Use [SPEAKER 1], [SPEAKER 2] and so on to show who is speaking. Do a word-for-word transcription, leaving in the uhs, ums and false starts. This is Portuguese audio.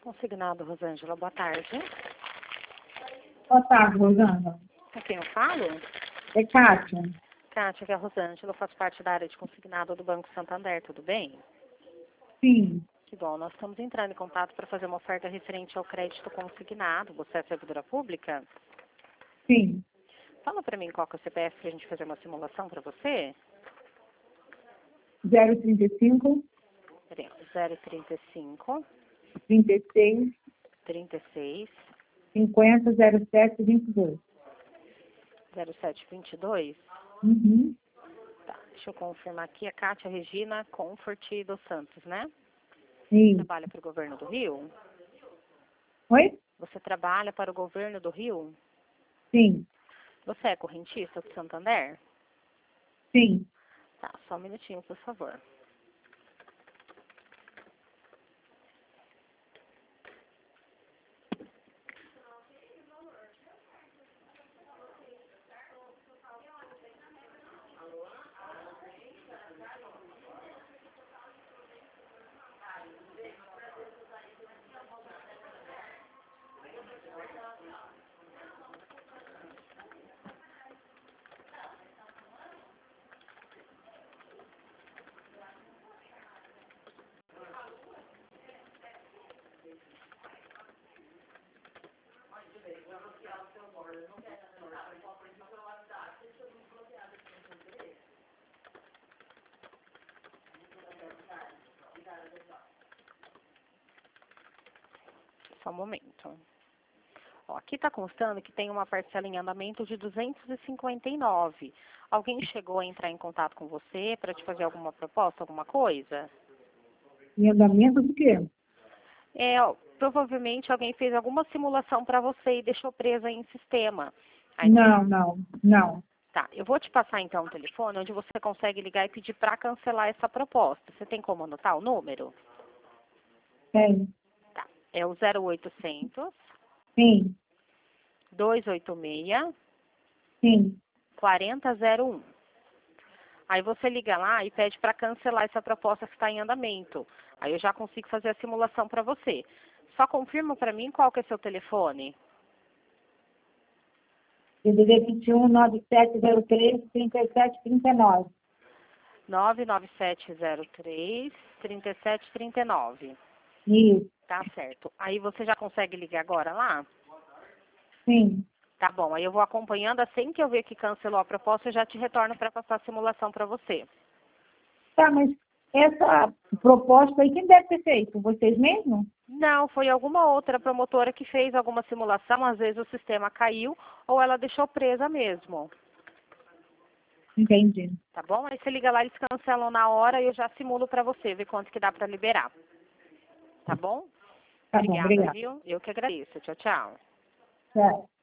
[SPEAKER 1] Consignado, Rosângela, boa tarde.
[SPEAKER 2] Boa tarde, Rosângela.
[SPEAKER 1] Com quem eu falo?
[SPEAKER 2] É Kátia.
[SPEAKER 1] Kátia, que é a Rosângela, eu faço parte da área de consignado do Banco Santander, tudo bem?
[SPEAKER 2] Sim.
[SPEAKER 1] Que bom, nós estamos entrando em contato para fazer uma oferta referente ao crédito consignado. Você é servidora pública?
[SPEAKER 2] Sim.
[SPEAKER 1] Fala para mim qual que é o C P F para a gente fazer uma simulação para você.
[SPEAKER 2] zero trinta e cinco,
[SPEAKER 1] Peraí, zero trinta e cinco,
[SPEAKER 2] trinta e seis,
[SPEAKER 1] trinta e seis,
[SPEAKER 2] cinquenta, zero sete, vinte e dois.
[SPEAKER 1] zero sete vinte e dois.
[SPEAKER 2] Uhum.
[SPEAKER 1] Tá, deixa eu confirmar aqui. A Kátia Regina Comfort dos Santos, né?
[SPEAKER 2] Sim.
[SPEAKER 1] Trabalha para o governo do Rio?
[SPEAKER 2] Oi?
[SPEAKER 1] Você trabalha para o governo do Rio?
[SPEAKER 2] Sim.
[SPEAKER 1] Você é correntista do Santander?
[SPEAKER 2] Sim.
[SPEAKER 1] Tá, só um minutinho, por favor. Só um momento. Ó, aqui está constando que tem uma parcela em andamento de duzentos e cinquenta e nove. Alguém chegou a entrar em contato com você para te fazer alguma proposta, alguma coisa?
[SPEAKER 2] Em andamento do quê?
[SPEAKER 1] É, ó, provavelmente alguém fez alguma simulação para você e deixou presa em sistema. Aí não
[SPEAKER 2] Não,
[SPEAKER 1] tá.
[SPEAKER 2] não, não.
[SPEAKER 1] Tá, eu vou te passar então um telefone onde você consegue ligar e pedir para cancelar essa proposta. Você tem como anotar o número?
[SPEAKER 2] Tem.
[SPEAKER 1] Tá, é o zero oitocentos,
[SPEAKER 2] Sim.
[SPEAKER 1] dois oito seis,
[SPEAKER 2] Sim.
[SPEAKER 1] quatro zero zero um. Aí você liga lá e pede para cancelar essa proposta que está em andamento. Aí eu já consigo fazer a simulação para você. Só confirma para mim qual que é seu telefone.
[SPEAKER 2] D D D vinte e um, nove sete zero três, trinta e sete, trinta e nove.
[SPEAKER 1] nove nove sete zero três, trinta e sete trinta e nove.
[SPEAKER 2] Isso.
[SPEAKER 1] Tá certo. Aí você já consegue ligar agora lá?
[SPEAKER 2] Sim.
[SPEAKER 1] Tá bom, aí eu vou acompanhando. Assim que eu ver que cancelou a proposta, eu já te retorno para passar a simulação para você.
[SPEAKER 2] Tá, mas essa proposta aí, quem deve ter feito? Vocês mesmos?
[SPEAKER 1] Não, foi alguma outra promotora que fez alguma simulação. Às vezes o sistema caiu ou ela deixou presa mesmo.
[SPEAKER 2] Entendi.
[SPEAKER 1] Tá bom? Aí você liga lá, eles cancelam na hora e eu já simulo para você, ver quanto que dá para liberar. Tá bom?
[SPEAKER 2] Tá bom,
[SPEAKER 1] Obrigada,
[SPEAKER 2] obrigada.
[SPEAKER 1] viu? Eu que agradeço. Tchau, tchau.
[SPEAKER 2] Tchau.